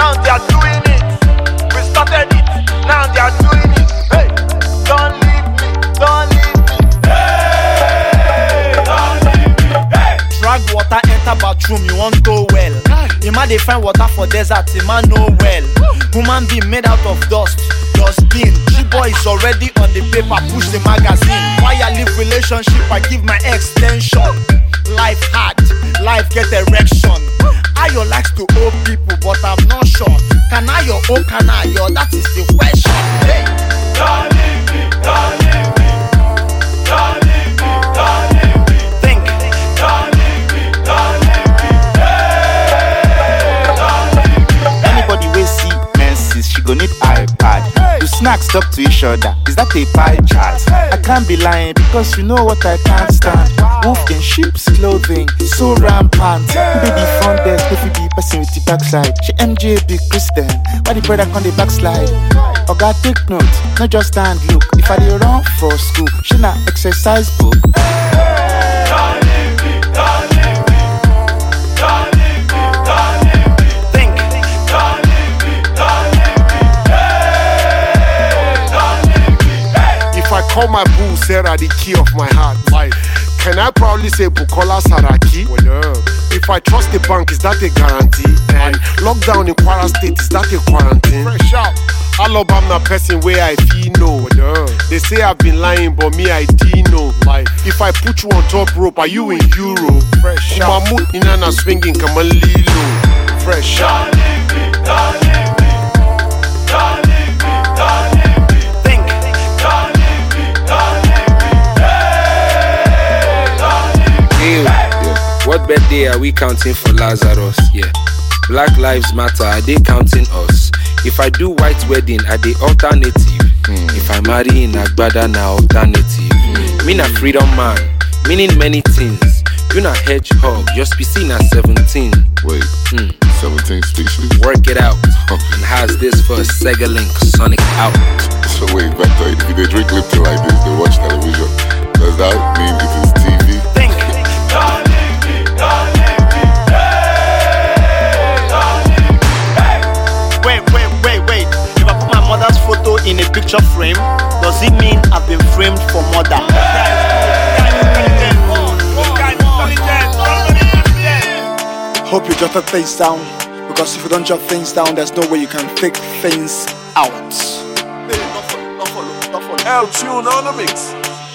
now they are doing it. We started it, now they are doing it. Hey, don't leave me, don't leave me. Hey, don't leave me. Hey. Drag water enter bathroom, you want go well. Ima dey find water for desert, Ima know well. Human being made out of dust, dustbin. G-boy is already on the paper, push the magazine. Why I live relationship, I give my extension. Life hard, life get erection. Ayo likes to owe people, but I'm not sure. Can I your own, can I your? That is the question. Hey. Don't leave me, don't leave me. Don't leave me, don't leave me. Think. Don't leave me, don't leave me. Hey, don't leave me. Anybody will see menses, she go need iPad. Do snacks talk to each other? Is that a pie chart? I can't be lying because you know what I can't stand. Wolf in sheep's clothing, so rampant. Baby front desk, if you be person with the backside. She MJ big Christian, why the brother on the backslide? Oga take note, not just stand look. If I dey run for school, she na exercise book. Don't leave me, don't leave me. Don't leave me, don't leave me. Think. Don't leave me, don't leave me. Hey, don't leave me. Hey. If I call my boo Sarah the key of my heart, can I proudly say Bukola Saraki? If I trust the bank, is that a guarantee? And lockdown in Kwara State, is that a quarantine? Fresh out. Alabama person where I feel no. They say I've been lying, but me I did know. If I put you on top rope, are you in Euro? Fresh out. Mahmoud Inanna swinging, come on Lilo. Fresh out. Don't leave me, don't leave me. Don't leave me, don't leave me. Think. Don't leave me, don't leave me. Hey, don't leave me. Yeah. What birthday are we counting for Lazarus? Yeah. Black Lives Matter, are they counting us? If I do white wedding, are they alternative? If I marry in Agbada, na alternative. Me na freedom man, meaning many things. You na hedgehog, your species na 17. Wait, 17 species? Work it out. And how's this for a Sega Link Sonic out? So wait, Vector, if they drink Lipton like this, they watch television. Does that mean it is TV? Think. Don't leave me, don't leave me. Hey, don't leave me. Hey. Wait. If I put my mother's photo in a picture frame, does it mean I've been framed for murder? Hope you jotted things down, because if you don't jot things down, there's no way you can fake things out. L Tune on the mix.